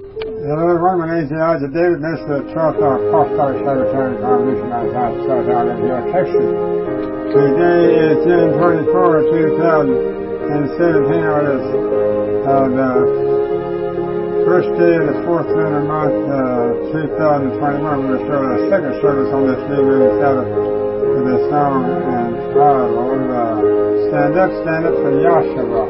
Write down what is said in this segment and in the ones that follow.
Hello everyone, my name is Elijah David, Minister of the 12th Apostolic Sabbatarian Congregation outside South Alabama, Texas. Today is June 24, 2017, or the first day of the fourth lunar month, 2021. We're going to start our second service on this new moon Sabbath with a song entitled Stand Up for Yahshua.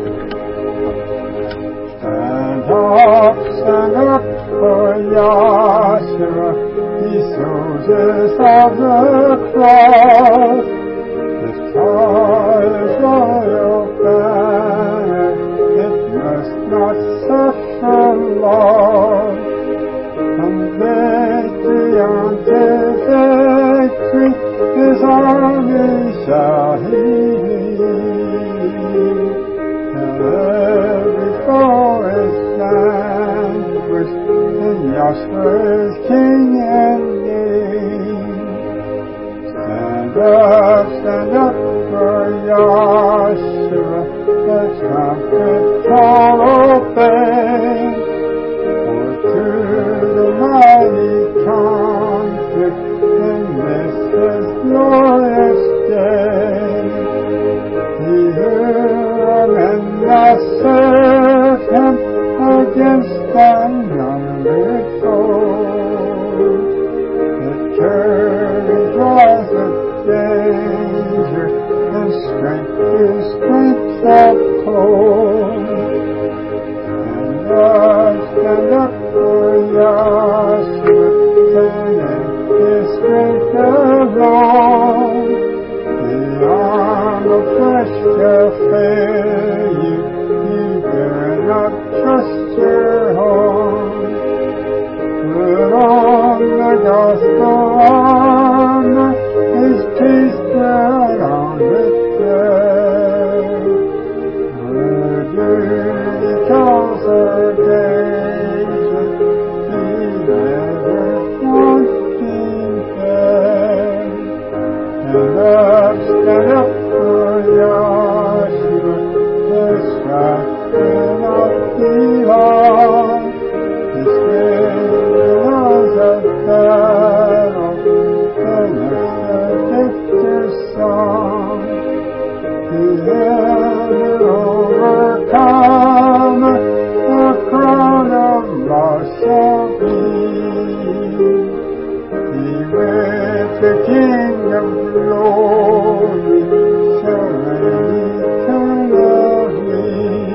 Stand up for Yahshua, ye soldiers of the cross. His fires royal banner, it must not suffer long. From victory unto victory, his army shall he lead. Every foe is vanquished, and Yahshua is King indeed. Stand up for Yahshua, the trumpet call obey. For to the mighty conflict in this his glorious day, he and that serve him against unnumbered foes. The courage rise of danger, and strength is strength of hope. Stand up for Yahshua, and in his strength alone. The arm of flesh shall fail you, you dare not trust your home. Put on the gospel armor, his peace brought on with death. Where duty calls our danger, he never wanting there. Stand up for Yahshua, the strife will not be long. The spirit of battle, the victor's song. The elder overcomer, the crown of law shall be. He with the King of glory shall reign eternally.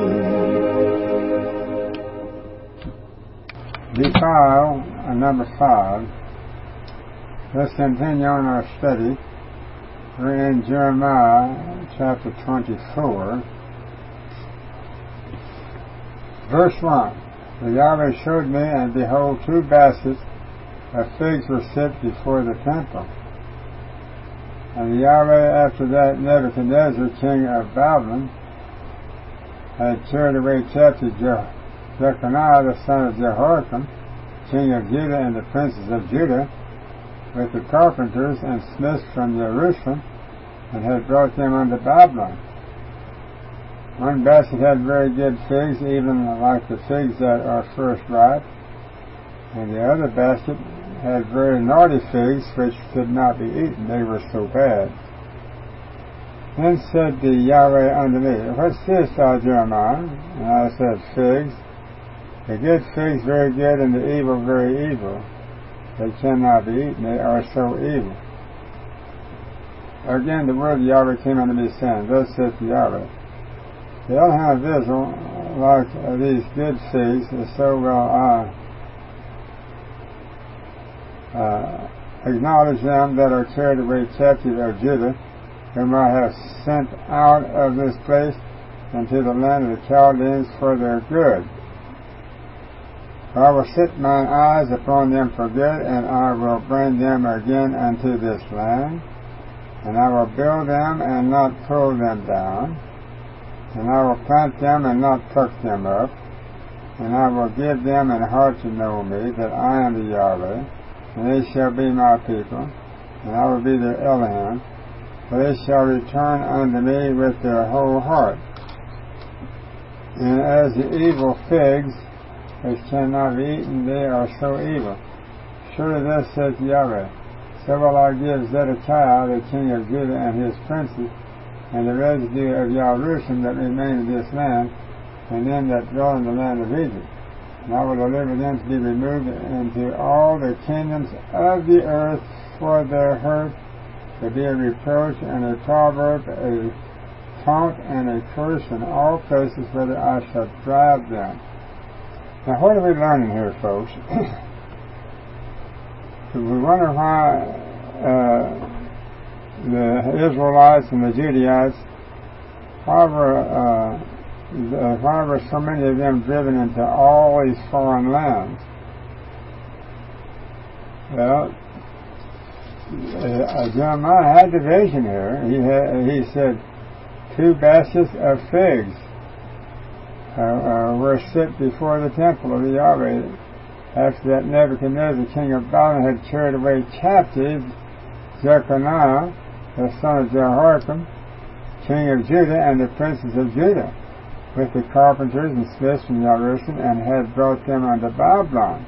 Defile, number 5. Let's continue on our study. We're in Jeremiah chapter 24. Verse 1. The Yahweh showed me, and behold, 2 baskets of figs were set before the temple. And the Yahweh, after that Nebuchadnezzar, king of Babylon, had carried away captive Jeconiah, the son of Jehoiakim, king of Judah, and the princes of Judah, with the carpenters and smiths from Jerusalem, and had brought them unto Babylon. One basket had very good figs, even like the figs that are first ripe, and the other basket had very naughty figs, which could not be eaten, they were so bad. Then said the Yahweh unto me, What seest thou, Jeremiah? And I said, Figs. The good figs very good, and the evil very evil. They cannot be eaten, they are so evil. Again the word of Yahweh came unto me, saying, Thus saith the Yahweh, the Elohim of Israel, like these good figs, so will I acknowledge them that are carried away captive of Judah, whom I have sent out of this place into the land of the Chaldeans for their good. I will set mine eyes upon them for good, and I will bring them again unto this land, and I will build them and not pull them down, and I will plant them and not pluck them up, and I will give them an heart to know me, that I am the Yahweh, and they shall be my people, and I will be their Elohim, for they shall return unto me with their whole heart. And as the evil figs which cannot be eaten, they are so evil. Surely thus saith Yahweh, so will I give Zedekiah, the king of Judah, and his princes, and the residue of Jerusalem that remain in this land, and them that dwell in the land of Egypt. And I will deliver them to be removed into all the kingdoms of the earth for their hurt, to be a reproach and a proverb, a taunt and a curse in all places whither I shall drive them. Now what are we learning here, folks? We wonder why the Israelites and the Judaites, why were so many of them driven into all these foreign lands? Well, Jeremiah had the vision here. He said 2 baskets of figs were set before the temple of the Yahweh after that Nebuchadnezzar, the king of Babylon, had carried away captive Jeconiah, the son of Jehoiakim, king of Judah, and the princes of Judah, with the carpenters and smiths from Jerusalem, and had brought them unto Babylon.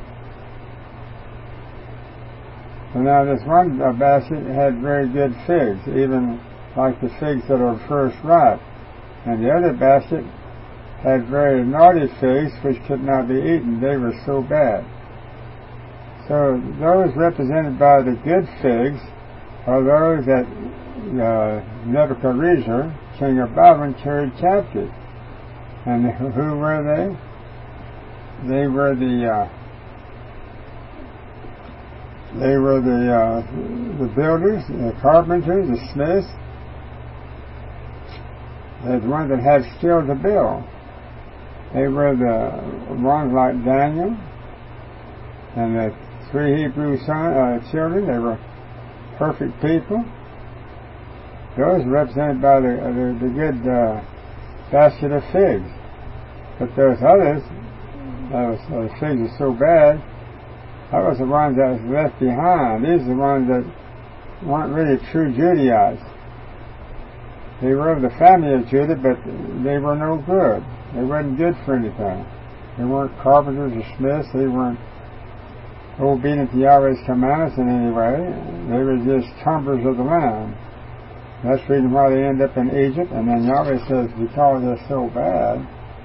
So now this one basket had very good figs, even like the figs that are first ripe. And the other basket had very naughty figs which could not be eaten. They were so bad. So those represented by the good figs are those that Nebuchadnezzar, king of Babylon, carried captive. And who were they? They were the builders, the carpenters, the smiths, the ones that had skill to build. They were the ones like Daniel and the 3 Hebrew children. They were perfect people. Those were represented by the good basket of figs. But those others, the figs are so bad, that was the ones that was left behind. These are the ones that weren't really true Judaites. They were of the family of Judah, but they were no good. They weren't good for anything. They weren't carpenters or smiths. They weren't obedient to Yahweh's commandments in any way. They were just tumblers of the land. That's the reason why they end up in Egypt. And then Yahweh says, because they're so bad,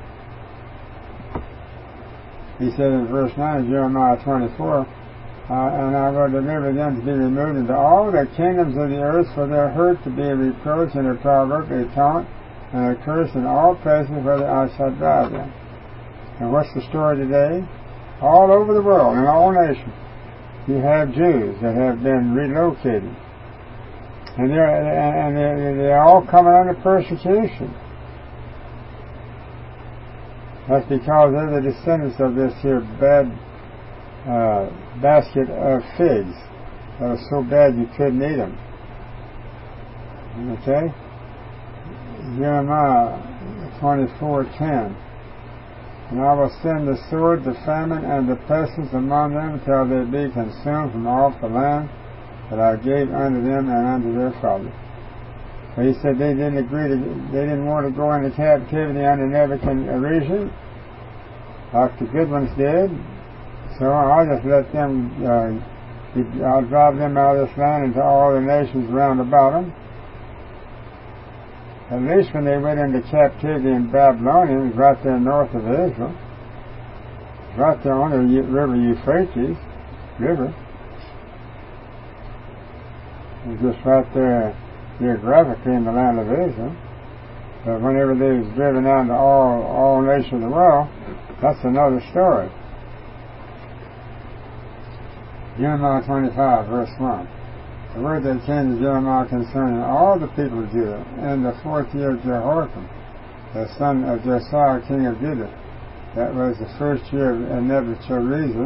he said in verse 9 of Jeremiah 24, and I will deliver them to be removed into all the kingdoms of the earth for their hurt, to be a reproach and a proverb, a taunt and a curse in all places whither I shall drive them. And what's the story today? All over the world, in all nations, you have Jews that have been relocated. And they're all coming under persecution. That's because they're the descendants of this here bad basket of figs that was so bad you couldn't eat them. Okay? Jeremiah 24:10. And I will send the sword, the famine, and the pestilence among them until they be consumed from off the land that I gave unto them and unto their fathers. But he said they didn't want to go into captivity under Nebuchadnezzar like the good ones did. So I'll just let them, I'll drive them out of this land into all the nations round about them. At least when they went into captivity in Babylonia, it was right there north of Israel. Right there on the river Euphrates River. It was just right there geographically in the land of Israel. But whenever they was driven out to all nations of the world, that's another story. Jeremiah 25, verse 1. The word that came to Jeremiah concerning all the people of Judah in the 4th year of Jehoiakim, the son of Josiah, king of Judah. That was the 1st year of Nebuchadnezzar,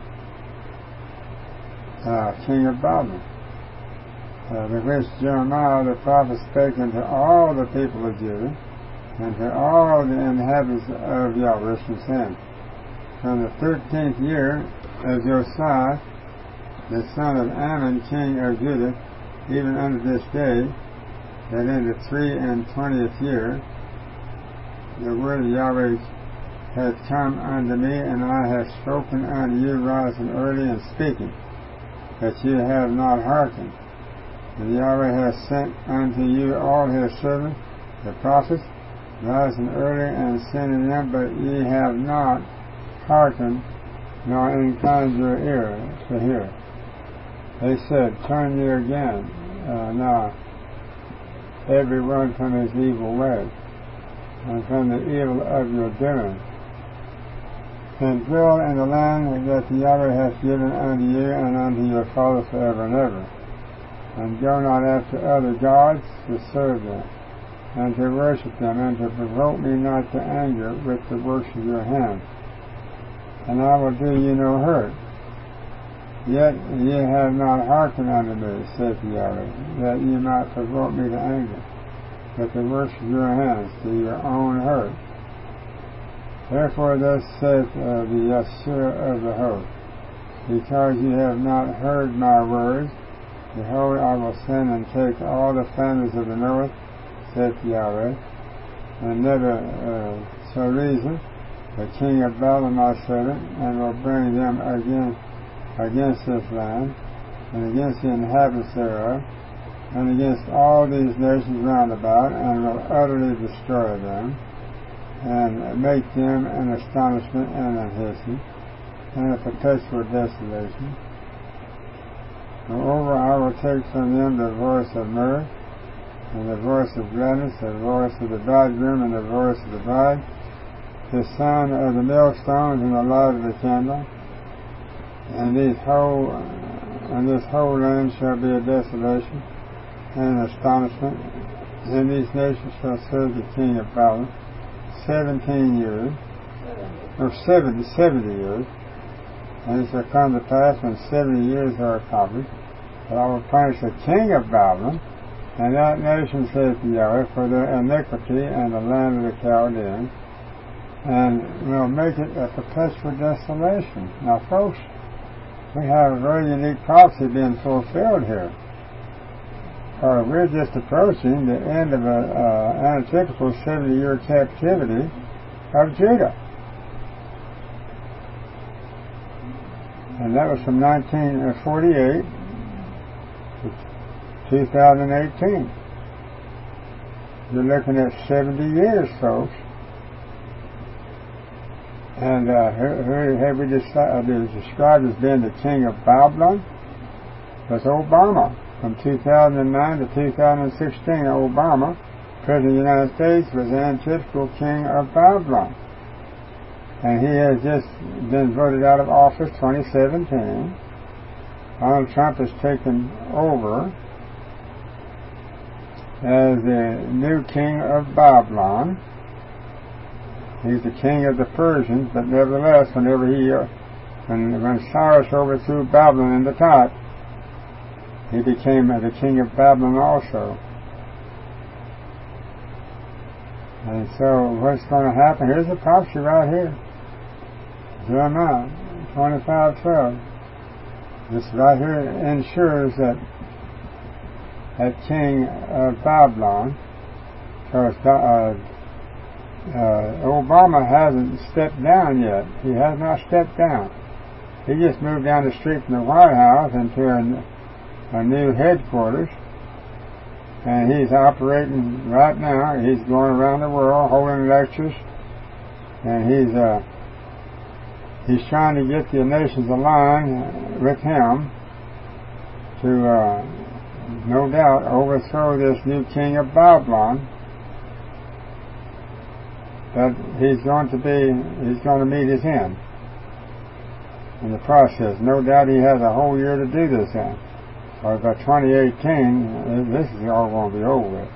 king of Babylon. The which Jeremiah the prophet spake unto all the people of Judah, and to all the inhabitants of Jerusalem, saying, from the 13th year of Josiah, the son of Ammon, king of Judah, even unto this day, that in the 23rd year, the word of Yahweh hath come unto me, and I have spoken unto you rising early and speaking, that ye have not hearkened. And Yahweh hath sent unto you all his servants, the prophets, rising early and sending them, but ye have not hearkened, nor inclined your ear to hear. They said, turn ye again, now, every one from his evil way, and from the evil of your doing, and dwell in the land that the Yahweh hath given unto you and unto your fathers forever and ever. And go not after other gods to serve them, and to worship them, and to provoke me not to anger with the works of your hands. And I will do you no hurt. Yet ye have not hearkened unto me, saith Yahweh, that ye might provoke me to anger with the works of your hands, to your own hurt. Therefore thus saith the Yahshua of the host, because ye have not heard my words, behold, I will send and take all the families of the north, saith Yahweh, and never so reason, the king of Babylon my servant, and will bring them against this land, and against the inhabitants thereof, and against all these nations round about, and will utterly destroy them, and make them an astonishment and a hissing, and a perpetual desolation. Moreover, I will take from them the voice of mirth, and the voice of gladness, the voice of the bridegroom, and the voice of the bride, the sound of the millstones, and the light of the candle. And this whole land shall be a desolation and an astonishment. And these nations shall serve the king of Babylon 17 years, or 70 years. And it shall come to pass when 70 years are accomplished, that I will punish the king of Babylon and that nation, saith Yahweh, for their iniquity and the land of the Chaldeans, and will make it a perpetual desolation. Now, folks, we have a very unique prophecy being fulfilled here. We're just approaching the end of an antitypical 70-year captivity of Judah. And that was from 1948 to 2018. You're looking at 70 years, folks. And who have we described as being the king of Babylon? That's Obama. From 2009 to 2016, Obama, President of the United States, was the antithetical king of Babylon. And he has just been voted out of office 2017. Donald Trump has taken over as the new king of Babylon. He's the king of the Persians, but nevertheless, when Cyrus overthrew Babylon in the top, he became the king of Babylon also. And so what's going to happen? Here's the prophecy right here. Jeremiah 25:12. This right here ensures that king of Babylon, because Obama hasn't stepped down yet. He has not stepped down. He just moved down the street from the White House into a new headquarters, and he's operating right now. He's going around the world holding lectures, and he's trying to get the nations aligned with him to no doubt overthrow this new king of Babylon. That he's going to meet his end in the process. No doubt he has a whole year to do this in. Or by 2018, this is all going to be over with.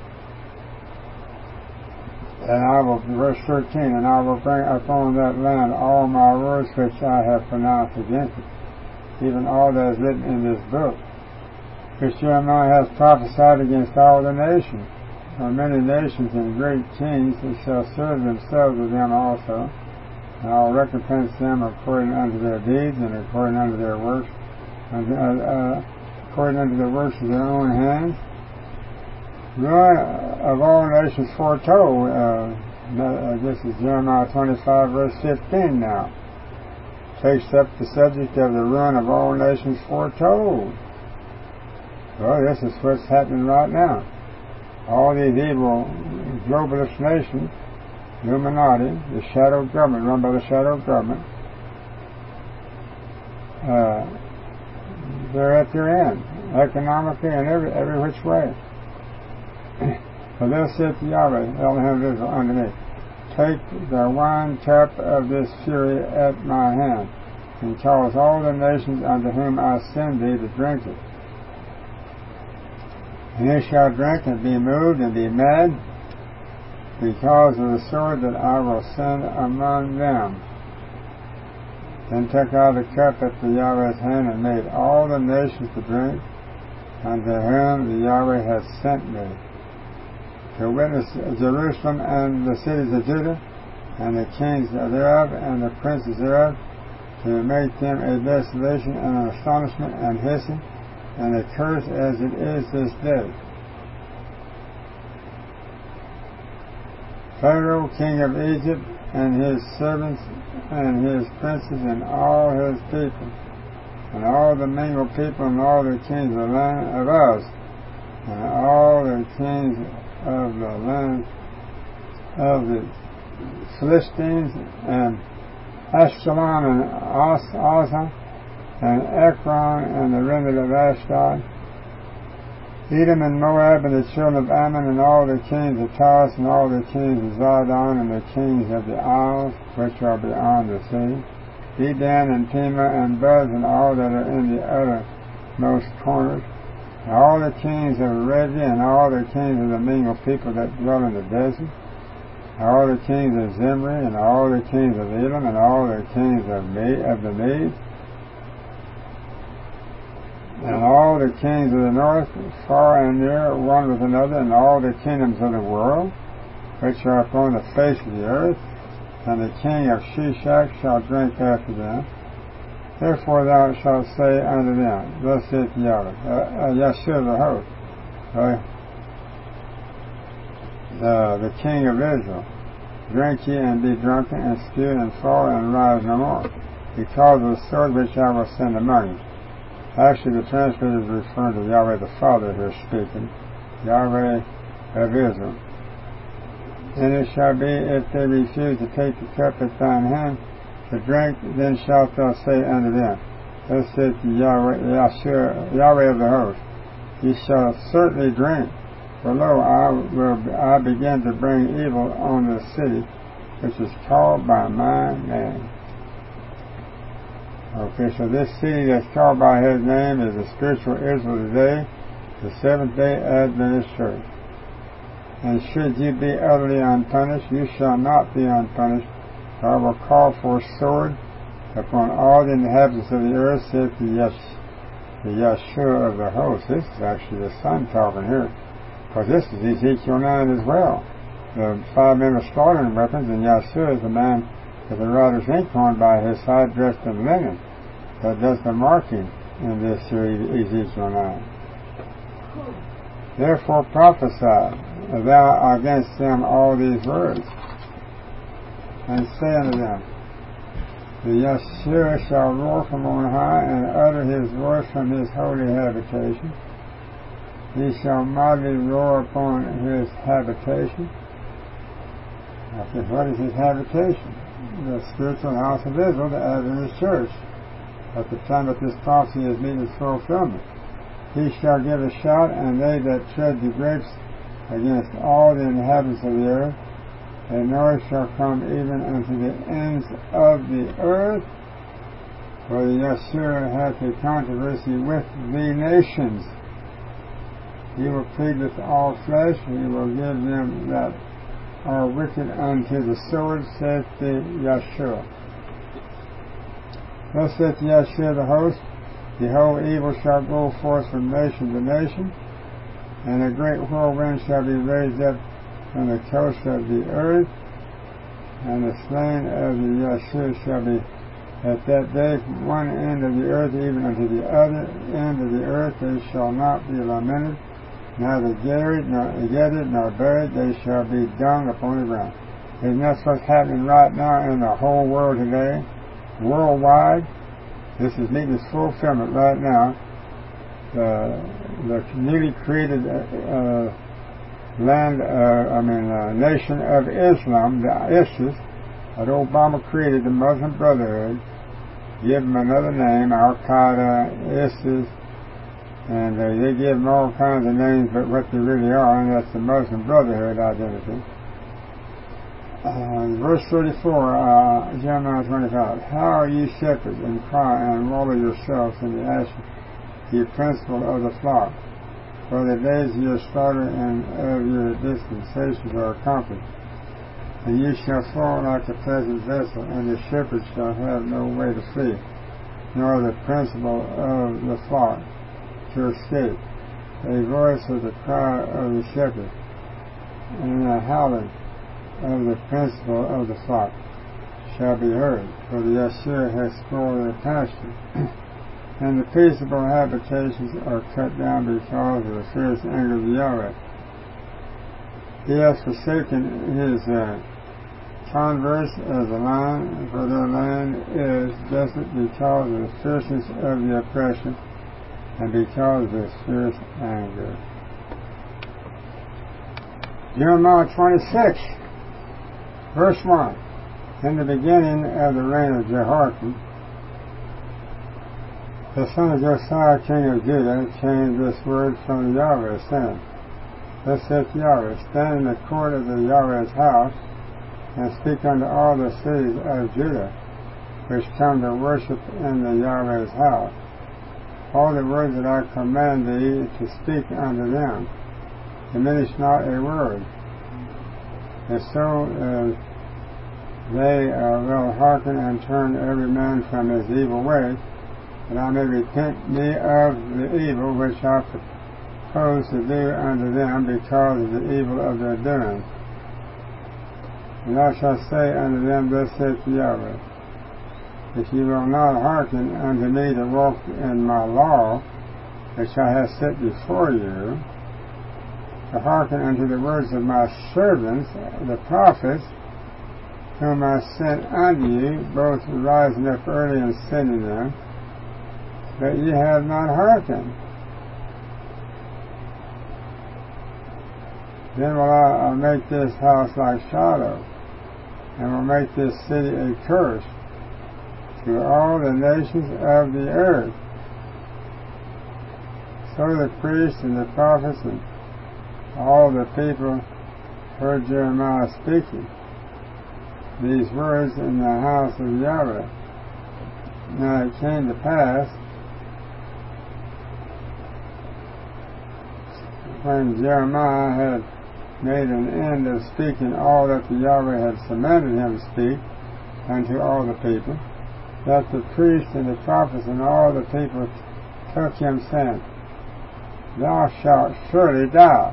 And I will, verse 13, and I will bring upon that land all my words which I have pronounced against it, even all that is written in this book, which Jeremiah has prophesied against all the nations. For many nations and great kings that shall serve themselves with them also, and I will recompense them according unto their deeds and according unto their works, according unto the works of their own hands. Ruin of all nations foretold This is Jeremiah 25, verse 15 now. Takes up the subject of the ruin of all nations foretold. Well, this is what's happening right now. All these evil globalist nations, Illuminati, the shadow government, run by the shadow government, they're at their end, economically and every which way. So they'll say to Yahweh, Elohim of Israel, underneath, take the wine cup of this fury at my hand, and cause all the nations unto whom I send thee to drink it. And they shall drink and be moved and be mad, because of the sword that I will send among them. Then took I the cup at the Yahweh's hand, and made all the nations to drink, unto whom the Yahweh hath sent me, to witness Jerusalem and the cities of Judah, and the kings thereof, and the princes thereof, to make them a desolation and an astonishment and hissing, and a curse as it is this day. Pharaoh, king of Egypt, and his servants, and his princes, and all his people, and all the mingled people, and all the kings of the land of us, and all the kings of the land of the Philistines, and Ashkelon, and Asa, and Ekron, and the remnant of Ashdod, Edom and Moab, and the children of Ammon, and all the kings of Taurus, and all the kings of Zidon, and the kings of the isles which are beyond the sea, Dedan and Tema and Buz, and all that are in the uttermost corners, and all the kings of Arabia, and all the kings of the mingled people that dwell in the desert, and all the kings of Zimri, and all the kings of Elam, and all the kings of the Medes, and all the kings of the north, far and near, one with another, and all the kingdoms of the world, which are upon the face of the earth, and the king of Shishak shall drink after them. Therefore thou shalt say unto them, thus saith Yahweh, Yahshua the host, the king of Israel, drink ye and be drunken, and spew and fall, and rise no more, because of the sword which I will send among you. Actually, the translator is referring to Yahweh the Father here speaking, Yahweh of Israel. And it shall be, if they refuse to take the cup at thine hand to drink, then shalt thou say unto them, thus saith Yahweh, Yahweh of the host, ye shall certainly drink, for lo, I begin to bring evil on the city which is called by my name. Okay, so this city that's called by his name is the spiritual Israel today, the Seventh-day Adventist Church. And should you be utterly unpunished, you shall not be unpunished, for I will call for sword upon all the inhabitants of the earth, saith the Yahshua of the host. This is actually the Son talking here, because this is Ezekiel 9 as well. The 5 men of slaughtering weapons, and Yahshua is the man with the writer's ink on by his side, dressed in linen, that does the marking in this Ezekiel 9. Therefore prophesy thou against them all these words, and say unto them, the Yahshua shall roar from on high, and utter his voice from his holy habitation. He shall mightily roar upon his habitation. I said, what is his habitation? The spiritual house of Israel, the Adventist Church, at the time that this prophecy is meeting its fulfillment. He shall give a shout, and they that tread the grapes against all the inhabitants of the earth, a noise shall come even unto the ends of the earth, for the Yahshua hath a controversy with the nations. He will plead with all flesh, he will give them that are wicked unto the sword, saith the Yahshua. Thus saith Yahshua the host, behold, evil shall go forth from nation to nation, and a great whirlwind shall be raised up from the coast of the earth, and the slain of the Yahshua shall be at that day from one end of the earth even unto the other end of the earth. They shall not be lamented, neither gathered nor buried, they shall be dung upon the ground. Isn't that what's happening right now in the whole world today? Worldwide? This is meeting its fulfillment right now. The newly created nation of Islam, the ISIS, that Obama created, the Muslim Brotherhood, give them another name, Al-Qaeda, ISIS, and they give them all kinds of names, but what they really are, and that's the Muslim Brotherhood identity. Verse 34, Jeremiah 25. How are ye shepherds, and cry, and wallow yourselves in the ashes, ye principal of the flock? For the days of your slaughter and of your dispensations are accomplished. And ye shall fall like a pleasant vessel, and the shepherds shall have no way to flee, nor the principal of the flock to escape. A voice of the cry of the shepherd, and a howling of the principal of the flock shall be heard, for the Assyrian has spoiled their pasture, and the peaceable habitations are cut down because of the fierce anger of Yahweh. He has forsaken his converse as a lion, for their land is desolate because of the fierceness of the oppression, and because of his fierce anger. Jeremiah 26, verse 1. In the beginning of the reign of Jehoiakim, the son of Josiah, king of Judah, changed this word from Yahweh, saying, Thus saith Yahweh, stand in the court of the Yahweh's house, and speak unto all the cities of Judah, which come to worship in the Yahweh's house, all the words that I command thee to speak unto them. Diminish not a word. And so they will hearken and turn every man from his evil way, that I may repent me of the evil which I propose to do unto them because of the evil of their doing. And I shall say unto them, Thus saith Yahweh, if ye will not hearken unto me to walk in my law, which I have set before you, to hearken unto the words of my servants, the prophets, whom I sent unto you, both rising up early and sending them, but ye have not hearkened. Then will I make this house like Shiloh, and will make this city a curse to all the nations of the earth. So the priests and the prophets and all the people heard Jeremiah speaking these words in the house of Yahweh. Now it came to pass, when Jeremiah had made an end of speaking all that the Yahweh had commanded him to speak unto all the people, that the priests and the prophets and all the people took him, saying, Thou shalt surely die.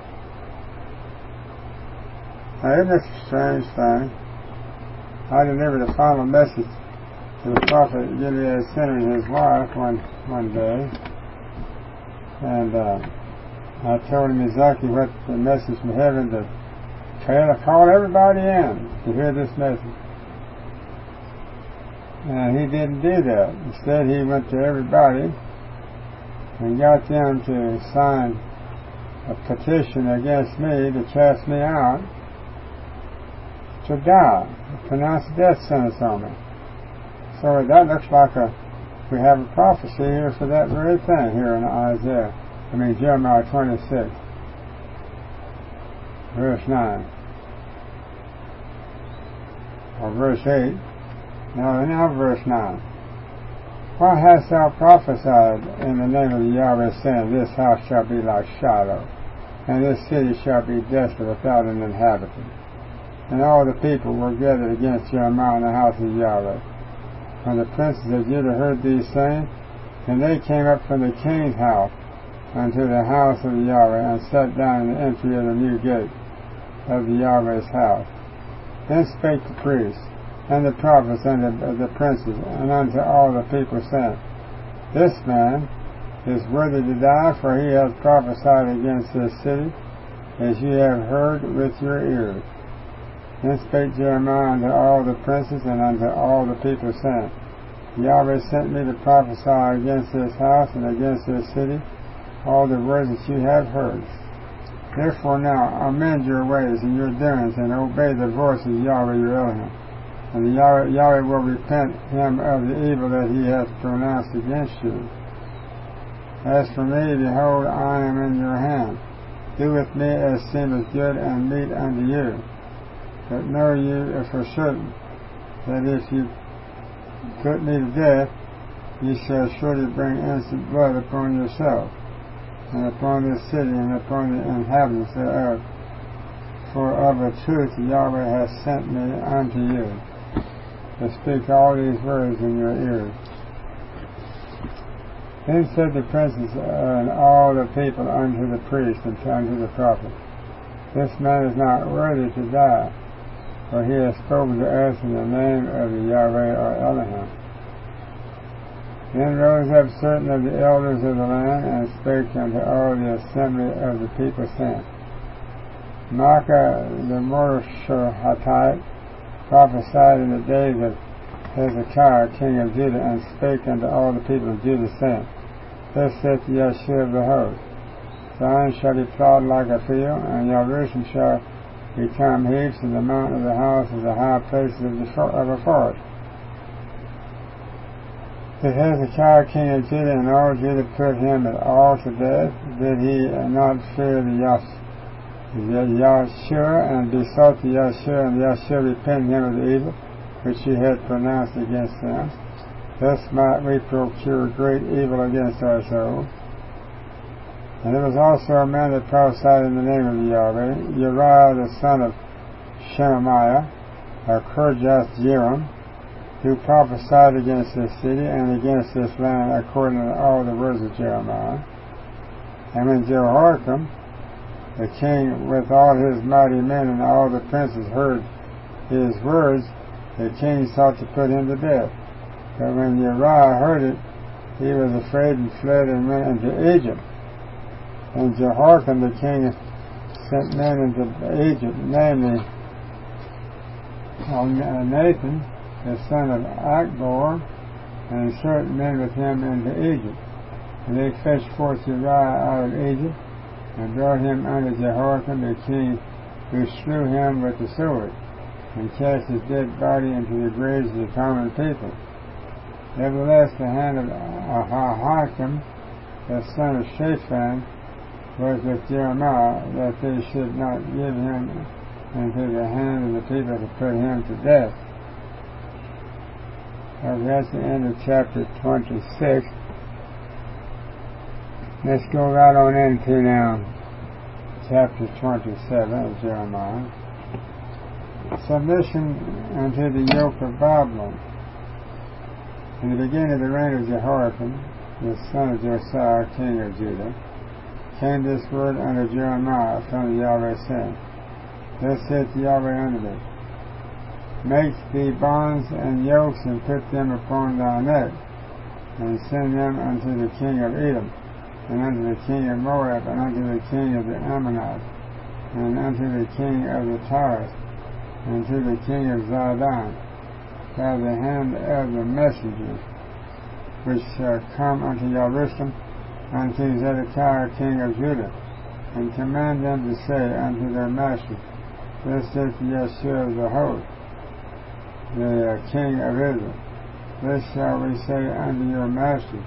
Now isn't this a strange thing? I delivered a final message to the prophet Gilead Center and his wife one day, and I told him exactly what the message from heaven to tell. I called everybody in to hear this message. And he didn't do that. Instead, he went to everybody and got them to sign a petition against me to cast me out, to die, to pronounce a death sentence on me. So that looks like we have a prophecy here for that very thing here in Jeremiah 26, verse 9, or verse 8. Now verse 9. Why hast thou prophesied in the name of Yahweh, saying, This house shall be like Shiloh, and this city shall be desolate without an inhabitant? And all the people were gathered against Jeremiah in the house of Yahweh. When the princes of Judah heard these sayings, and they came up from the king's house unto the house of Yahweh, and sat down in the entry of the new gate of the Yahweh's house. Then spake the priests, and the prophets, and the princes, and unto all the people, saying, This man is worthy to die, for he hath prophesied against this city, as ye have heard with your ears. Then spake Jeremiah unto all the princes and unto all the people, saying, Yahweh sent me to prophesy against this house and against this city all the words that you have heard. Therefore now amend your ways and your doings, and obey the voice of Yahweh your Elohim. And Yahweh will repent him of the evil that he hath pronounced against you. As for me, behold, I am in your hand. Do with me as seemeth good and meet unto you. But know you for certain that if you put me to death, ye shall surely bring innocent blood upon yourself, and upon this city, and upon the inhabitants thereof. For of a truth Yahweh hath sent me unto you, to speak all these words in your ears. Then said the princes and all the people unto the priest and unto the prophet, This man is not worthy to die, for he has spoken to us in the name of the Yahweh our Elohim. Then rose up certain of the elders of the land, and spake unto all the assembly of the people, saying, Micah the Morashathite prophesied in the days of Hezekiah king of Judah, and spake unto all the people of Judah, saying, Thus saith Yahshua of the host, Zion shall be plowed like a field, and Jerusalem shall become heaps, and the mountain of the house of the high places of a forest. Did Hezekiah king of Judah and all Judah put him at all to death? Did he not fear the Yahshua, and besought the Yahshua, and Yahshua repented him of the evil which he had pronounced against them? Thus might we procure great evil against our souls. And there was also a man that prophesied in the name of Yahweh, Uriah the son of Shemaiah, or Kirjath-Jearim, who prophesied against this city and against this land according to all the words of Jeremiah. And when Jehoiakim, the king with all his mighty men and all the princes heard his words, the king sought to put him to death. But when Uriah heard it, he was afraid and fled and went into Egypt. And Jehoiakim the king sent men into Egypt, namely Nathan, the son of Achbor, and certain men with him into Egypt. And they fetched forth Uriah out of Egypt, and brought him unto Jehoiakim the king, who slew him with the sword, and cast his dead body into the graves of the common people. Nevertheless, the hand of Ahikam, the son of Shaphan, was with Jeremiah, that they should not give him into the hand of the people to put him to death. So that's the end of chapter 26. Let's go right on into now chapter 27 of Jeremiah. Submission unto the yoke of Babylon. In the beginning of the reign of Jehoiakim, the son of Josiah, king of Judah, came this word unto Jeremiah from Yahweh, saying, Thus saith Yahweh unto me, Make thee bonds and yokes, and put them upon thy neck, and send them unto the king of Edom, and unto the king of Moab, and unto the king of the Ammonites, and unto the king of the Tyrites, and to the king of Zidon, by the hand of the messengers, which shall come unto Jerusalem, unto Zedekiah king of Judah, and command them to say unto their master, Thus saith Yahshua of the host, the king of Israel, This shall we say unto your master,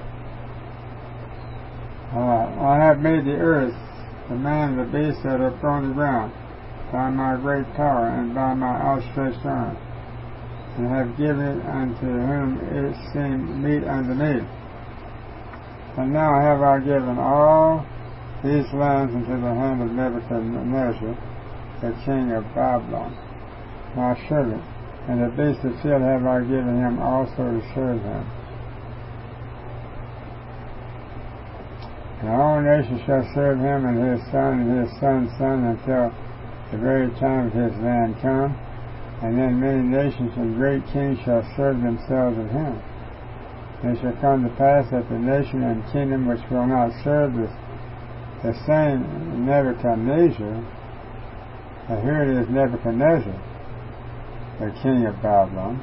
I have made the earth, the man and the beast that are upon the ground, by my great power and by my outstretched arm, and have given it unto whom it seemed meet unto me. And now have I given all these lands into the hand of Nebuchadnezzar, the king of Babylon, my servant, and the beasts of the field have I given him also to serve him. And all nations shall serve him, and his son's son, until the very time of his land come, and then many nations and great kings shall serve themselves of him. And it shall come to pass that the nation and kingdom which will not serve the same Nebuchadnezzar Now here it is Nebuchadnezzar, the king of Babylon,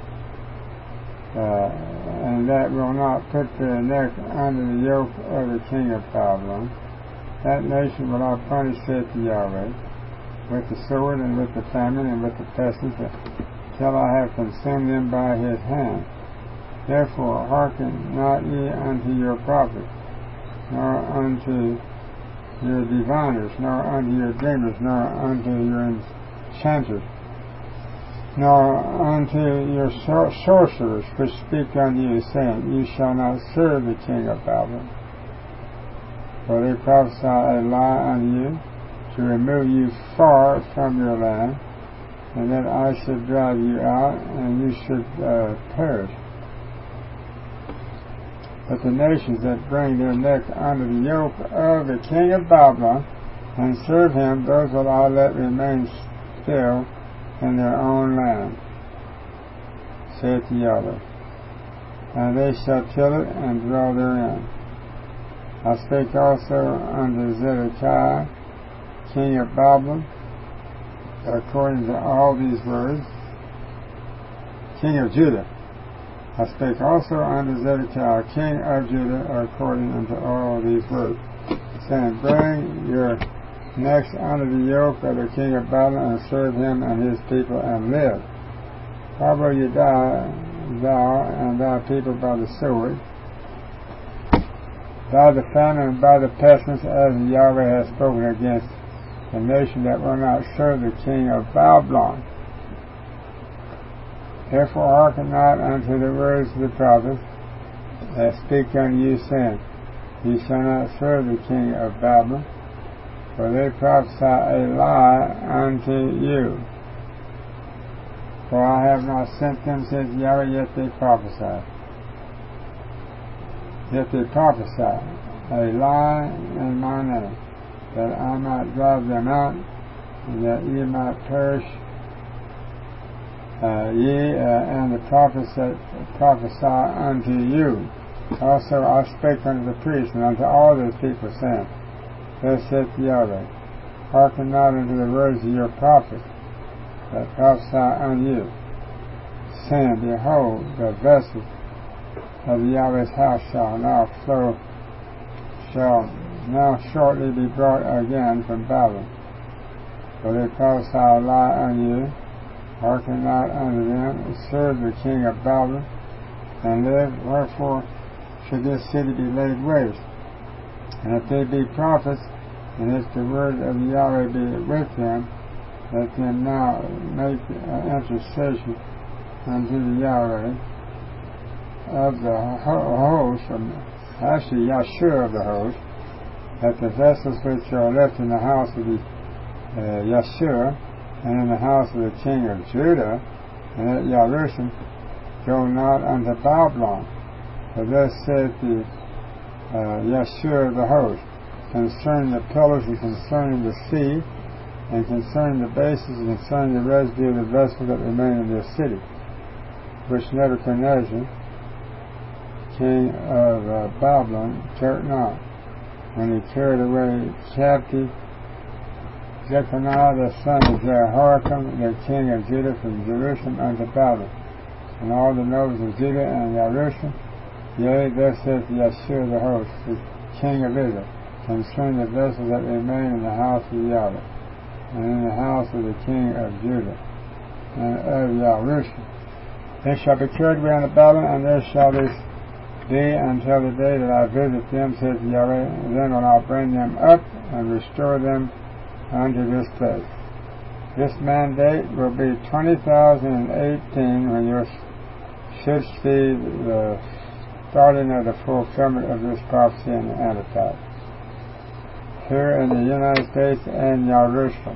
and that will not put their neck under the yoke of the king of Babylon. That nation will I punish, saith Yahweh, with the sword and with the famine and with the pestilence, till I have consumed them by his hand. Therefore hearken not ye unto your prophets, nor unto your diviners, nor unto your dreamers, nor unto your enchanters, nor unto your sorcerers, which speak unto you, saying, Ye shall not serve the king of Babylon. For they prophesy a lie unto you, to remove you far from your land, and that I should drive you out, and you should perish. But the nations that bring their neck under the yoke of the king of Babylon, and serve him, those will I let remain still in their own land, saith Yahweh, and they shall till it and dwell therein. I spake also unto Zedekiah, king of Babylon, according to all these words, king of Judah. I spake also unto Zedekiah, king of Judah, according unto all these words, saying, Bring your necks under the yoke of the king of Babylon, and serve him and his people, and live. How will you die, thou and thy people, by the sword, by the famine, and by the pestilence, as Yahweh has spoken against the nation that will not serve the king of Babylon? Therefore hearken not unto the words of the prophets that speak unto you, saying, Ye shall not serve the king of Babylon, for they prophesy a lie unto you. For I have not sent them, says Yahweh, yet they prophesy. Yet they prophesy a lie in my name, that I might drive them out, and that ye might perish, and the prophets that prophesy unto you. Also I spake unto the priests and unto all those people, saying, Thus saith Yahweh, hearken not unto the words of your prophets that prophesy unto you, saying, Behold, the vessels of the Yahweh's house shall now shortly be brought again from Babylon. For they prophesy a lie unto you. Hearken not unto them, serve the king of Babylon, and live. Wherefore should this city be laid waste? And if they be prophets, and if the word of Yahweh be with them, let them now make intercession unto the Yahweh of the host, actually Yahshua of the host, that the vessels which are left in the house of the Yahshua, and in the house of the king of Judah, and at Jerusalem, go not unto Babylon. For thus saith the Yahshua of the host, concerning the pillars, and concerning the sea, and concerning the bases, and concerning the residue of the vessels that remain in this city, which Nebuchadnezzar, king of Babylon, took not, when he carried away captive Jeconiah the son of Jehoiakim, the king of Judah, from Jerusalem unto Babylon, and all the nobles of Judah and Jerusalem. Yea, thus saith Yahshua the host, the king of Israel, concerning the vessels that remain in the house of Yahweh, and in the house of the king of Judah, and of Jerusalem. They shall be carried away unto Babylon, and there shall this be until the day that I visit them, saith Yahweh, and then will I bring them up and restore them unto this place. This mandate will be 20,018, when you should see the starting of the fulfillment of this prophecy in the Antichrist, here in the United States and Jerusalem.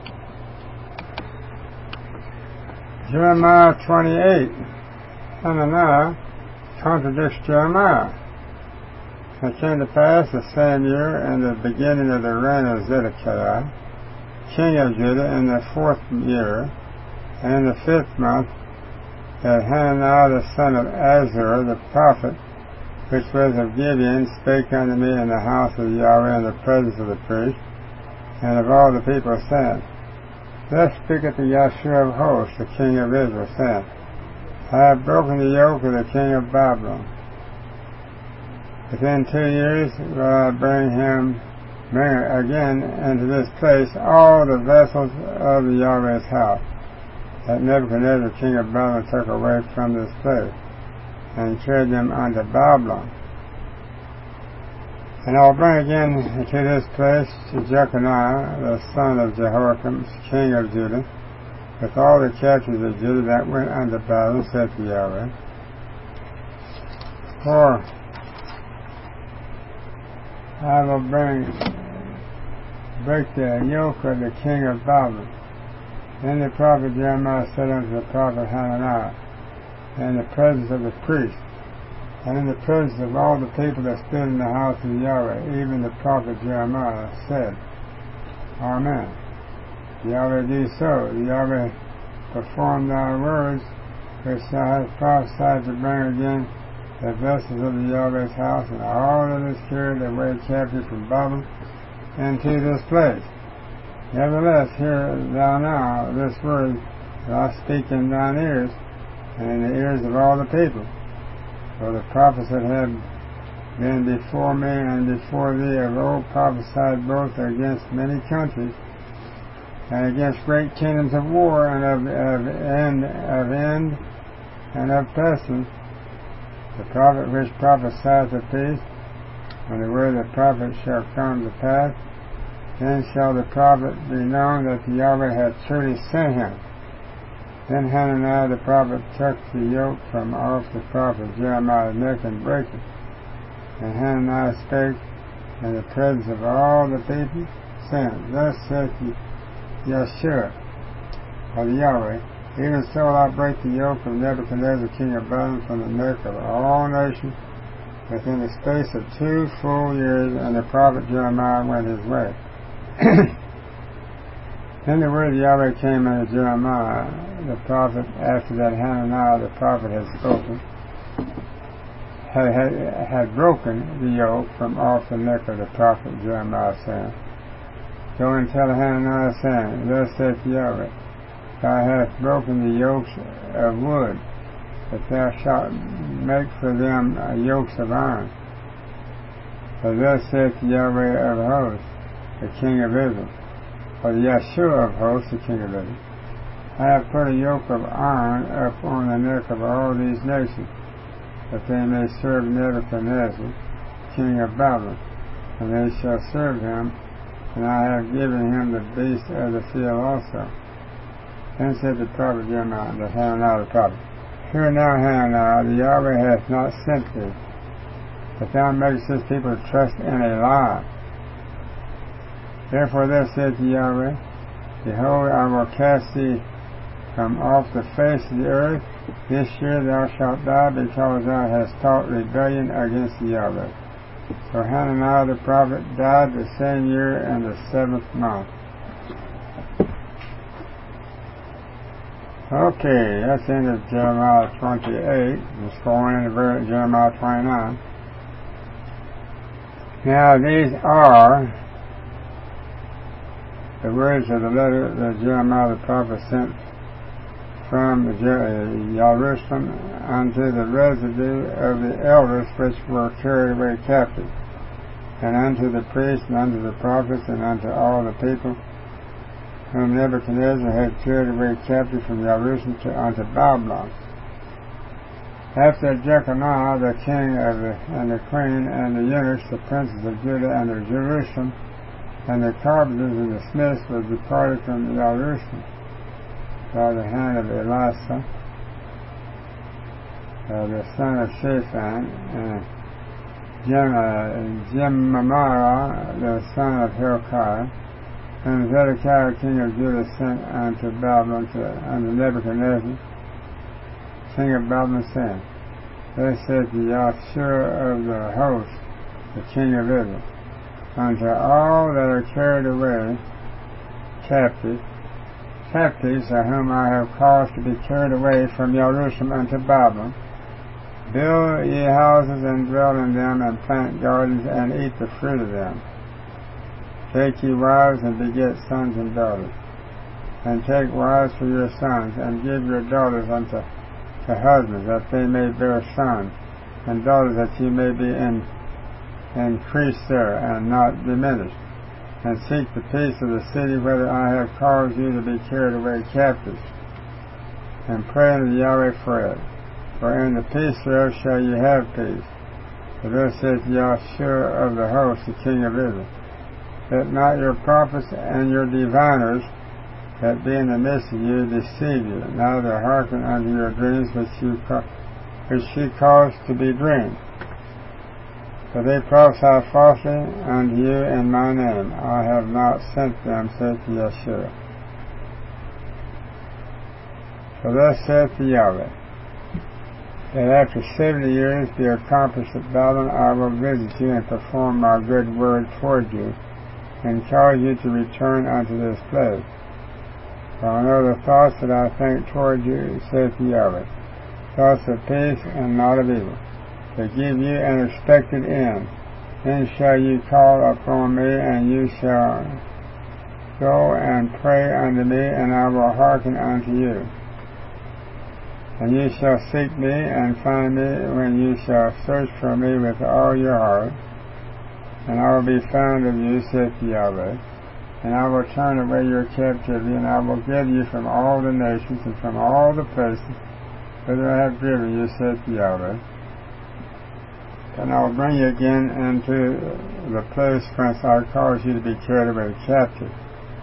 Jeremiah 28. Hananiah contradicts Jeremiah. It came to pass the same year, in the beginning of the reign of Zedekiah, king of Judah, in the 4th year, and in the 5th month, that Hananiah the son of Azur, the prophet, which was of Gibeon, spake unto me in the house of Yahweh, in the presence of the priest, and of all the people, saying, Thus speaketh the Yahshua of hosts, the King of Israel, saying, I have broken the yoke of the king of Babylon. Within 2 years will I bring again into this place all the vessels of the Yahweh's house that Nebuchadnezzar king of Babylon took away from this place, and carried them unto Babylon. And I will bring again to this place to Jeconiah, the son of Jehoiakim, king of Judah, with all the captives of Judah that went unto Babylon, saith Yahweh. For I will break the yoke of the king of Babylon. Then the prophet Jeremiah said unto the prophet Hananiah, in the presence of the priest, and in the presence of all the people that stood in the house of Yahweh, even the prophet Jeremiah said, Amen. Yahweh do so. Yahweh perform thy words, which thou hast prophesied to bring again the vessels of the Yahweh's house, and all that is carried away captive from Babylon into this place. Nevertheless, hear thou now this word that I speak in thine ears, and in the ears of all the people. For the prophets that have been before me and before thee of old prophesied both against many countries, and against great kingdoms of war, and of end and of pestilence. The prophet which prophesieth of peace, when the word of the prophet shall come to pass, then shall the prophet be known that the Yahweh hath truly sent him. Then Hananiah the prophet took the yoke from off the prophet Jeremiah's neck and brake it. And Hananiah spake in the presence of all the people, saying, Thus saith Yahshua of the Yahweh, even so will I break the yoke of Nebuchadnezzar king of Babylon from the neck of all nations within the space of 2 full years. And the prophet Jeremiah went his way. Then the word of Yahweh came unto Jeremiah the prophet, after that Hananiah the prophet had spoken, had broken the yoke from off the neck of the prophet Jeremiah, saying, Go and tell Hananiah, saying, Thus saith Yahweh, Thou hast broken the yokes of wood, but thou shalt make for them yokes of iron. For thus saith Yahweh of hosts, the King of Israel, or the Yahshua of hosts, the King of Israel, I have put a yoke of iron up on the neck of all these nations, that they may serve Nebuchadnezzar, king of Babylon, and they shall serve him, and I have given him the beast of the field also. Then said the prophet Jeremiah to Hananiah the prophet, Hear now, Hananiah, the Yahweh hath not sent thee, but thou makest this people trust in a lie. Therefore thus saith Yahweh, Behold, I will cast thee from off the face of the earth. This year thou shalt die, because thou hast taught rebellion against Yahweh. So Hananiah the prophet died the same year in the 7th month. Okay, that's the end of Jeremiah 28. Let's go on into Jeremiah 29. Now these are the words of the letter that Jeremiah the prophet sent from Jerusalem unto the residue of the elders which were carried away captive, and unto the priests, and unto the prophets, and unto all the people whom Nebuchadnezzar had carried away captive from Jerusalem unto Babylon. After Jeconiah the king and the queen and the eunuchs, the princes of Judah and of Jerusalem, and the carpenters and the smiths were departed from Jerusalem by the hand of Elisha, the son of Shaphan, and Jemaiah, the son of Hilkiah, and Zedekiah king of Judah sent unto Babylon unto Nebuchadnezzar king of Babylon, saying, Thus saith the Yahshua of the host, the King of Israel, unto all that are carried away captives whom I have caused to be carried away from Jerusalem unto Babylon, build ye houses and dwell in them, and plant gardens and eat the fruit of them. Take ye wives and beget sons and daughters. and take wives for your sons, and give your daughters unto husbands, that they may bear sons, and daughters, that ye may be increased there, and not diminished. And seek the peace of the city whether I have caused you to be carried away captives, and pray unto Yahweh for it. For in the peace thereof shall ye have peace. For thus saith Yahshua of the host, the King of Israel, let not your prophets and your diviners that be in the midst of you deceive you, neither hearken unto your dreams which she caused to be dreamed. For they prophesy falsely unto you in my name. I have not sent them, saith Yahshua. For thus saith Yahweh, that after 70 years be accomplished at Babylon, I will visit you and perform my good word toward you, and cause you to return unto this place. For I know the thoughts that I think toward you, saith Yahweh, thoughts of peace and not of evil, to give you an expected end. Then shall you call upon me, and you shall go and pray unto me, and I will hearken unto you. And you shall seek me and find me when you shall search for me with all your heart. And I will be found of you, saith Yahweh. And I will turn away your captivity, and I will give you from all the nations and from all the places whither I have driven you, saith Yahweh. And I will bring you again into the place whence I caused you to be carried away captive.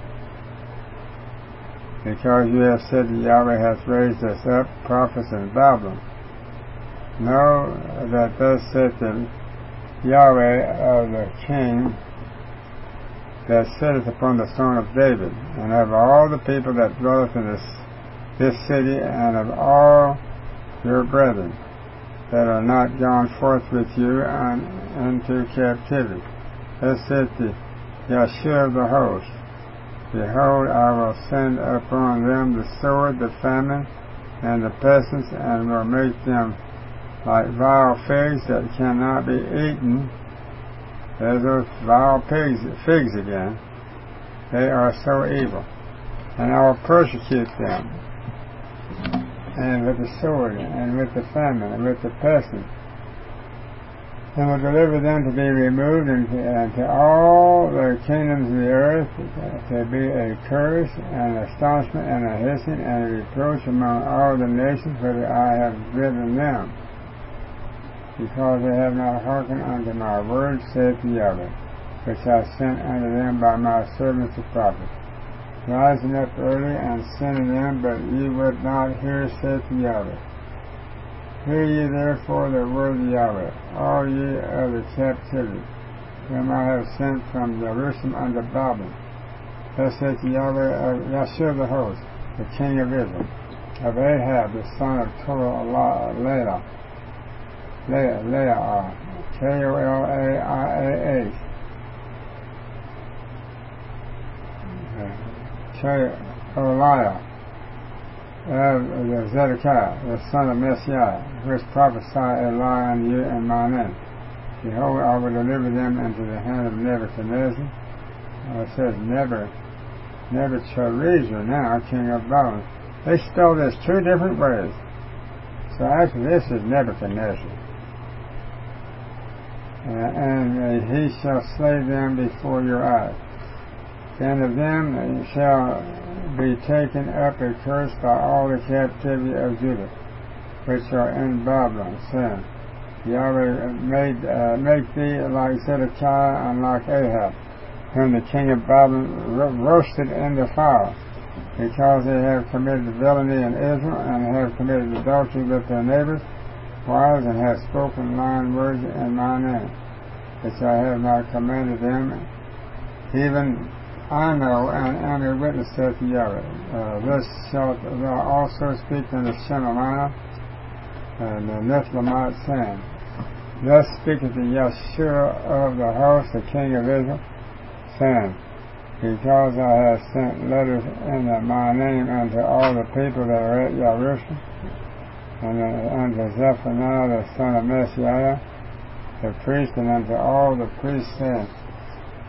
Because you have said that Yahweh hath raised us up, prophets in Babylon. Know that thus saith the Yahweh of the King that sitteth upon the throne of David, and of all the people that dwelleth in this city, and of all your brethren that are not gone forth with you into captivity. Thus saith the Yahshua of the host, behold, I will send upon them the sword, the famine, and the pestilence, and will make them like vile figs that cannot be eaten. There's those vile figs again. They are so evil. And I will persecute them, and with the sword, and with the famine, and with the pestilence, and will deliver them to be removed into all the kingdoms of the earth, to be a curse, and an astonishment, and a hissing, and a reproach among all the nations whither I have driven them, because they have not hearkened unto my words, saith Yahweh, which I sent unto them by my servants the prophets, rising up early and sending them, but ye would not hear, saith Yahweh. Hear ye therefore the word of Yahweh, all ye of the captivity, whom I have sent from Jerusalem unto Babylon. Thus saith Yahweh of Yahshua the host, the King of Israel, of Ahab the son of Kolaiah, Kolaiah, of Zedekiah, the son of Messiah, which prophesied a lie unto you in my name. Behold, I will deliver them into the hand of Nebuchadnezzar. It says Nebuchadnezzar now, king of Babylon. They spell this two different ways. So actually this is Nebuchadnezzar. And he shall slay them before your eyes. And of them shall be taken up a curse by all the captivity of Judah, which are in Babylon, saying, Yahweh make thee like Zedekiah and like Ahab, whom the king of Babylon roasted in the fire, because they have committed villainy in Israel, and have committed adultery with their neighbors' wives, and have spoken lying words in my name, which I have not commanded them. Even I know, and am a witness, saith Yahweh. Thus shalt thou also speak unto Shemaiah and the Nephilimite, saying, Thus speaketh the Yahshua of the host, the King of Israel, saying, Because I have sent letters in my name unto all the people that are at Jerusalem, and unto Zephaniah the son of Messiah, the priest, and unto all the priests, saying,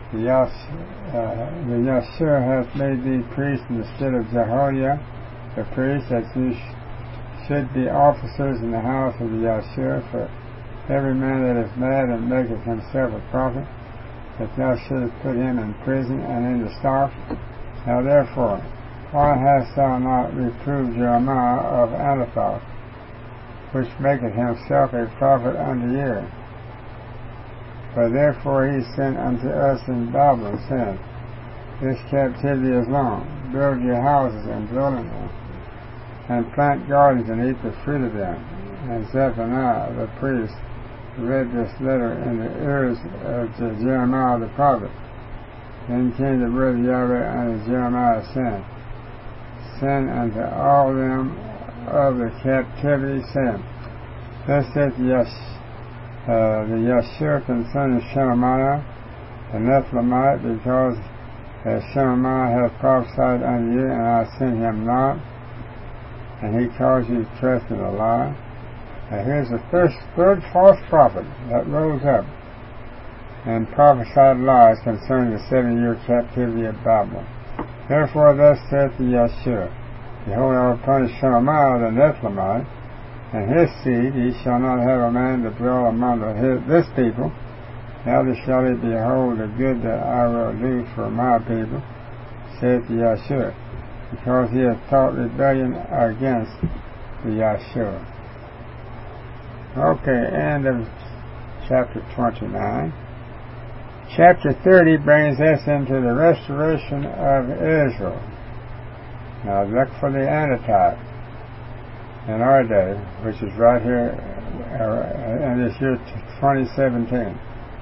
the Yahshua hath made thee priest in the stead of Jehoiada, the priest, that ye should be officers in the house of the Yahshua, for every man that is mad and maketh himself a prophet, that thou shouldest put him in prison and in the stocks. Now therefore, why hast thou not reproved Jeremiah of Anathoth, which maketh himself a prophet unto you? For therefore he sent unto us in Babylon, saying, This captivity is long. Build your houses and dwell in them, and plant gardens and eat the fruit of them. And Zephaniah the priest read this letter in the ears of Jeremiah the prophet. Then came the word of Yahweh unto Jeremiah, saying, Send unto all them of the captivity, saying, Thus saith the Yahshua concerning Shemaiah the Nethlite, because as Shemaiah hath prophesied unto you, and I sent him not, and he caused you to trust in a lie. Now here's the third false prophet that rose up and prophesied lies concerning the 7-year captivity of Babylon. Therefore thus saith the Yahshua, Behold, I will punish Shemaiah the Nethlite, and his seed. He shall not have a man to dwell among this people. Neither shall he behold the good that I will do for my people, saith the Yahshua, because he hath taught rebellion against the Yahshua. Okay, end of chapter 29. Chapter 30 brings us into the restoration of Israel. Now look for the antitype in our day, which is right here in this year 2017.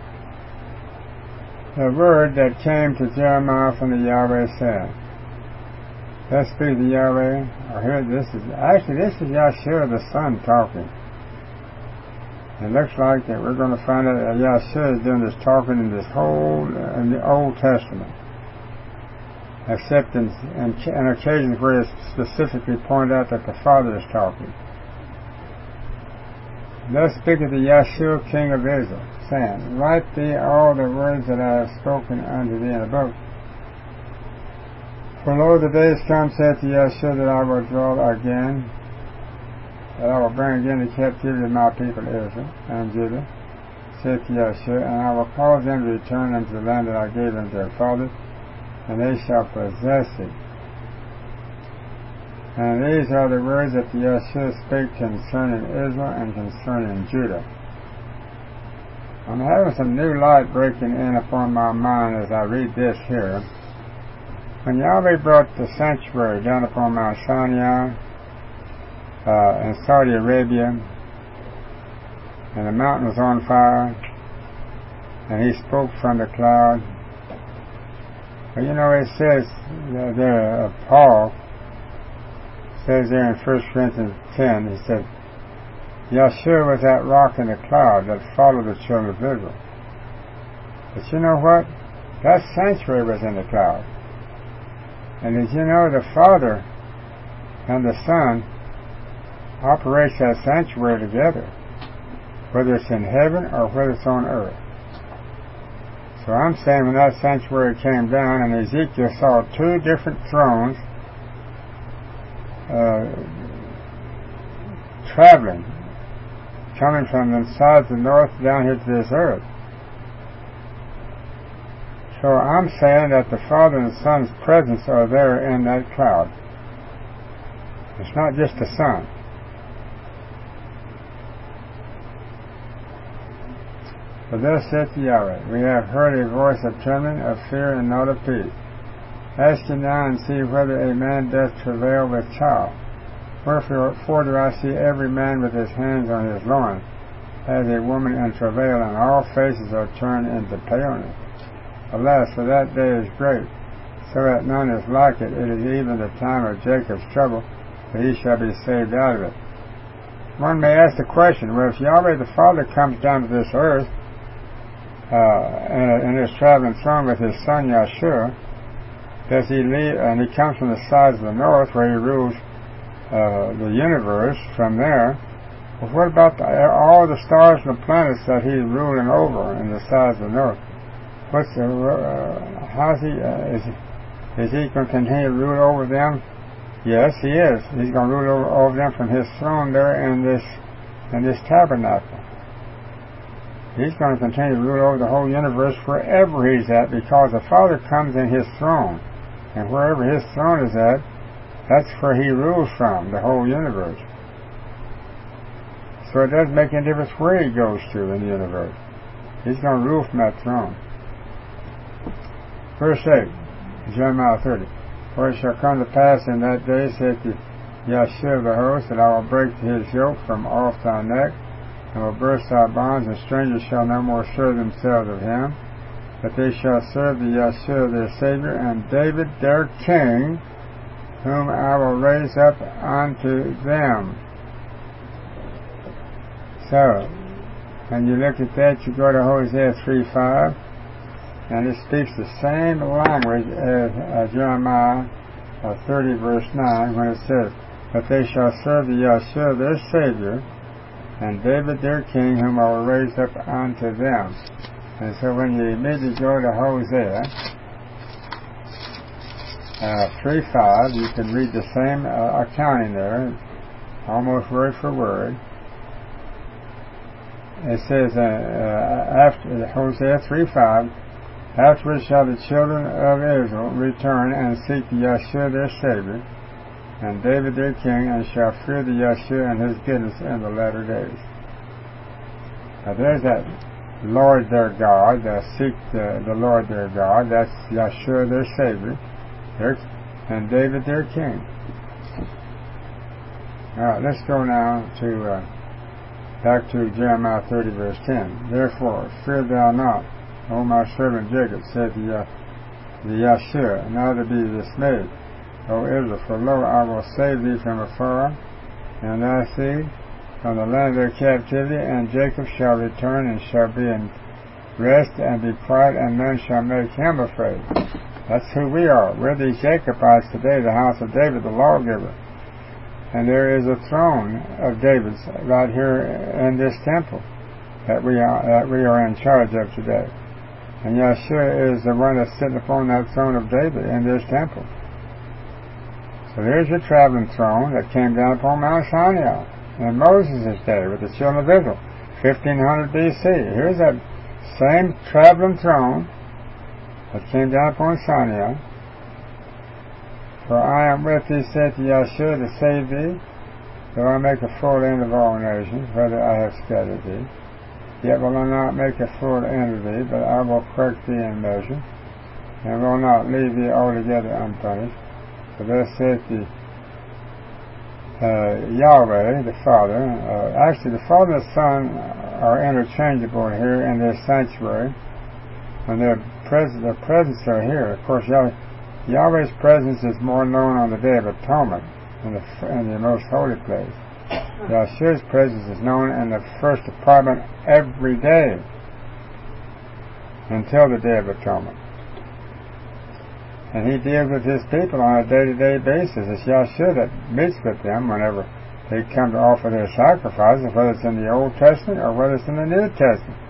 The word that came to Jeremiah from the Yahweh said, Thus speak the Yahweh, or here this is Yahshua the Son talking. It looks like that we're going to find out that Yahshua is doing this talking in the Old Testament, except in occasions where it's specifically pointed out that the Father is talking. Thus speaketh the Yahshua, King of Israel, saying, Write thee all the words that I have spoken unto thee in a book. For lo, the days come, saith the Yahshua, that I will draw again, that I will bring again the captivity of my people Israel and Judah, saith the Yahshua, and I will cause them to return unto the land that I gave unto their fathers, and they shall possess it. And these are the words that the Yahshua spake concerning Israel and concerning Judah. I'm having some new light breaking in upon my mind as I read this here. When Yahweh brought the sanctuary down upon Mount Sinai in Saudi Arabia, and the mountain was on fire, and he spoke from the cloud. Well, you know, it says there, Paul says there in 1 Corinthians 10, he said, Yahshua was that rock in the cloud that followed the children of Israel. But you know what? That sanctuary was in the cloud. And did you know the Father and the Son operates that sanctuary together, whether it's in heaven or whether it's on earth? So I'm saying when that sanctuary came down and Ezekiel saw 2 different thrones traveling, coming from the sides of the north down here to this earth. So I'm saying that the Father and the Son's presence are there in that cloud. It's not just the Son. For thus saith Yahweh, We have heard a voice of trembling, of fear, and not of peace. Ask ye now and see whether a man doth travail with child. Wherefore do I see every man with his hands on his loins, as a woman in travail, and all faces are turned into paleness. Alas, for that day is great, so that none is like it. It is even the time of Jacob's trouble, but he shall be saved out of it. One may ask the question, well, if Yahweh the Father comes down to this earth in his traveling throne with his Son Yahshua, does he leave, and he comes from the sides of the north where he rules the universe from there? Well, what about all the stars and the planets that he's ruling over in the sides of the north? how's he? Is he going to continue to rule over them? Yes, he is. He's going to rule over them from his throne there in this tabernacle. He's going to continue to rule over the whole universe wherever he's at, because the Father comes in his throne, and wherever his throne is at, that's where he rules from, the whole universe. So it doesn't make any difference where he goes to in the universe. He's going to rule from that throne. Verse 8, Jeremiah 30. For it shall come to pass in that day, saith Yahshua of the host, that I will break his yoke from off thy neck, and will burst thy bonds, and strangers shall no more serve themselves of him, but they shall serve the Yahshua their Savior, and David their King, whom I will raise up unto them. So, when you look at that, you go to Hosea 3:5, and it speaks the same language as Jeremiah 30 verse 9, when it says, but they shall serve the Yahshua their Savior, and David their King, whom I will raise up unto them. And so when you immediately go to Hosea 3:5, you can read the same accounting there, almost word for word. It says, after Hosea 3:5, afterwards shall the children of Israel return and seek the Yahshua their Savior, and David their King, and shall fear the Yahshua and his goodness in the latter days. Now there's that Lord their God, seek the Lord their God, that's Yahshua their Savior, and David their King. Alright, let's go now to back to Jeremiah 30 verse 10. Therefore, fear thou not, O my servant Jacob, said the Yahshua, neither be dismayed, O Israel, for lo, I will save thee from afar, and thy seed from the land of their captivity, and Jacob shall return, and shall be in rest, and be quiet, and none shall make him afraid. That's who we are. We're these Jacobites today, the house of David, the lawgiver. And there is a throne of David's right here in this temple that we are in charge of today. And Yahshua is the one that's sitting upon that throne of David in this temple. So here's your traveling throne that came down upon Mount Sinai in Moses' day with the children of Israel, 1500 BC. Here's that same traveling throne that came down upon Sinai. For I am with thee, saith Yahshua, to save thee, though I make a full end of all nations, whether I have scattered thee. Yet will I not make a full end of thee, but I will correct thee in measure, and will not leave thee altogether unpunished. For thus saith Yahweh, the Father. Actually, the Father and the Son are interchangeable here in this sanctuary. When their presence are here, of course, Yahweh's presence is more known on the Day of Atonement in the most holy place. Yahshua's presence is known in the first apartment every day until the Day of Atonement. And he deals with his people on a day-to-day basis. It's Yahshua that meets with them whenever they come to offer their sacrifices, whether it's in the Old Testament or whether it's in the New Testament.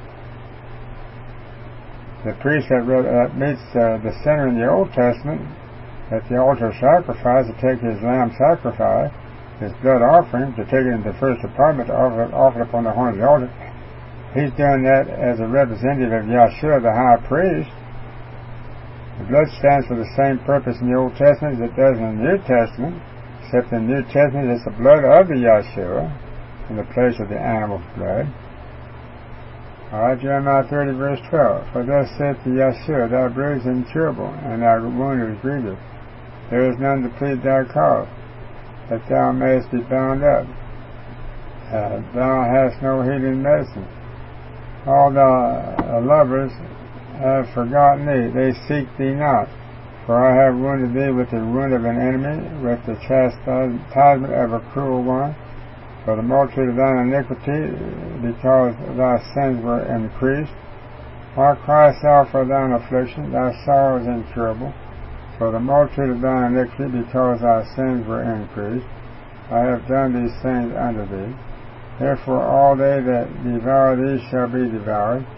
The priest that meets the sinner in the Old Testament at the altar of sacrifice to take his lamb sacrifice, his blood offering, to take it into the first apartment to offer it upon the horn of the altar. He's doing that as a representative of Yahshua, the high priest. The blood stands for the same purpose in the Old Testament as it does in the New Testament, except in the New Testament it's the blood of the Yahshua in the place of the animal's blood. Alright, Jeremiah 30 verse 12. For thus saith the Yahshua, thou bruised and incurable, and thy wound is grievous. There is none to plead thy cause, that thou mayest be bound up. Thou hast no healing medicine. All thy lovers have forgotten thee, they seek thee not. For I have wounded thee with the wound of an enemy, with the chastisement of a cruel one. For the multitude of thine iniquity, because thy sins were increased. Why criest thou for thine affliction? Thy sorrow is incurable. For the multitude of thine iniquity, because thy sins were increased. I have done these things unto thee. Therefore all they that devour thee shall be devoured,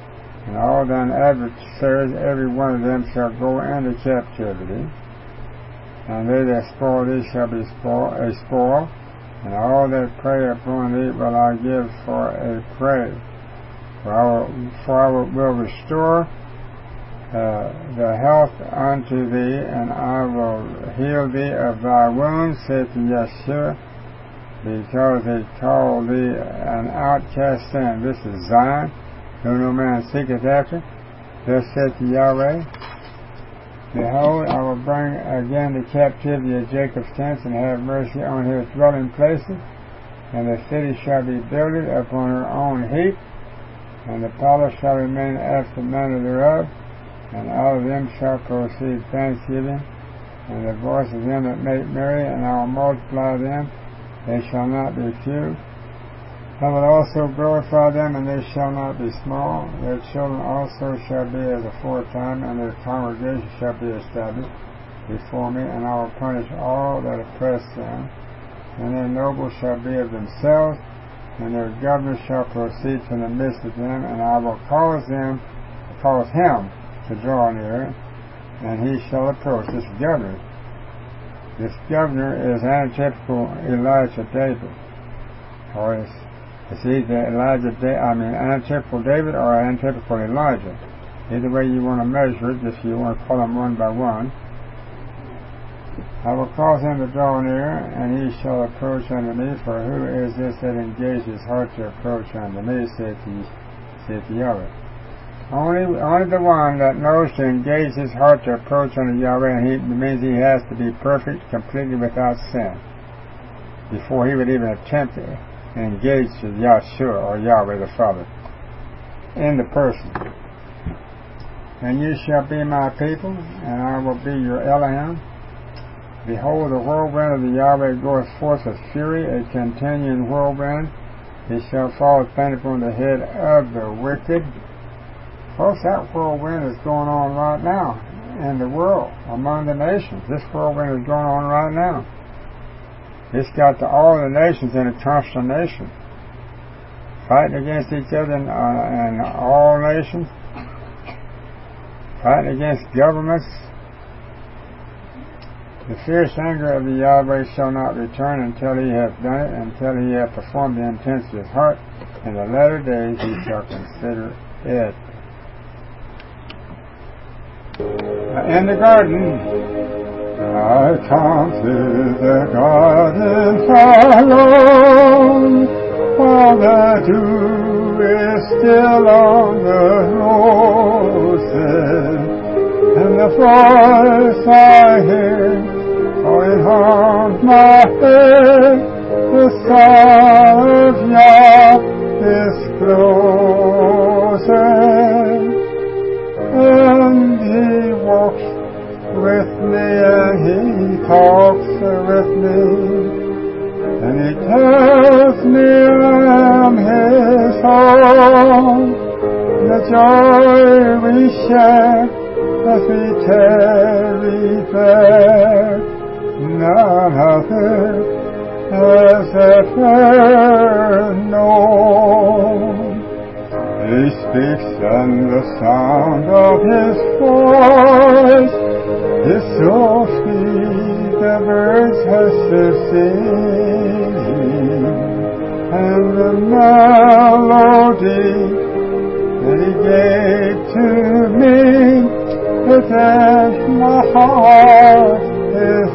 And all thine adversaries, every one of them, shall go into captivity. And they that spoil thee shall be a spoil, and all that prey upon thee will I give for a prey. For I will restore the health unto thee, and I will heal thee of thy wounds, saith Yeshua, because they call thee an outcast sin. This is Zion, whom no man seeketh after. Thus saith Yahweh, behold, I will bring again the captivity of Jacob's tents, and have mercy on his dwelling places, and the city shall be builded upon her own heap, and the palace shall remain after the manner thereof, and out of them shall proceed thanksgiving, and the voice of them that make merry, and I will multiply them, they shall not be few. I will also glorify them, and they shall not be small. Their children also shall be as aforetime, and their congregation shall be established before me, and I will punish all that oppress them, and their nobles shall be of themselves, and their governors shall proceed from the midst of them, and I will cause him to draw near, and he shall approach. This governor is antithetical Elijah David, or it's either antithetical David or antithetical Elijah. Either way you want to measure it, if you want to call them one by one. I will cause him to draw near, and he shall approach unto me. For who is this that engages his heart to approach unto me, saith Yahweh. Only the one that knows to engage his heart to approach unto Yahweh, and it means he has to be perfect, completely without sin, before he would even attempt to engage with Yahshua or Yahweh the Father in the person. And you shall be my people, and I will be your Elohim. Behold, the whirlwind of the Yahweh goeth forth with fury, a continuing whirlwind. It shall fall upon the head of the wicked. Folks, that whirlwind is going on right now in the world, among the nations. This whirlwind is going on right now. It's got all the nations in a consternation, fighting against each other in all nations, fighting against governments. The fierce anger of the Yahweh shall not return until he hath done it, until he hath performed the intents of his heart. In the latter days he shall consider it. In the garden, I come to the garden alone, while the dew is still on the roses, and the voice I hear calling on my head, the Son of Yah is closer. And he walks with me, and he talks with me, and he tells me I am his own. The joy we share as we tarry there, none other has ever known. He speaks, and the sound of his voice is so sweet, the birds hush their singing, and the melody that he gave to me, it as my heart is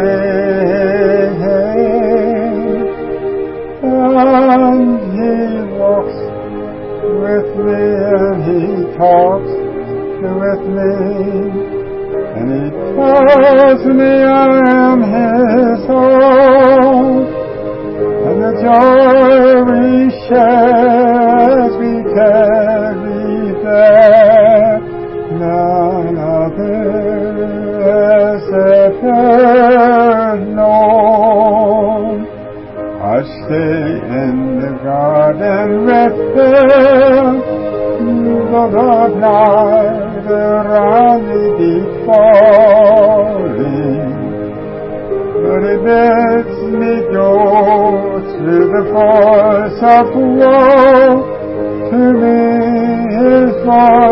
ringing, and he walks with me, and he talks with me, and he tells me I am his own, and the joy we share as we tarry there, none other has ever known. I stay in the garden with him, though the night around me be falling, but he bids me go through the voice of woe. To me his voice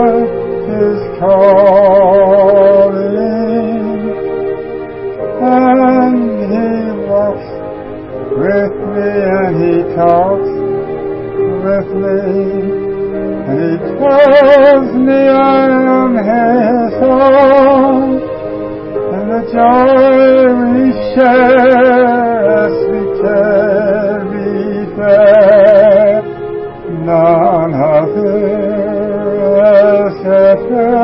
calls me, I am His own, and the joy we share as we carry there, none other has ever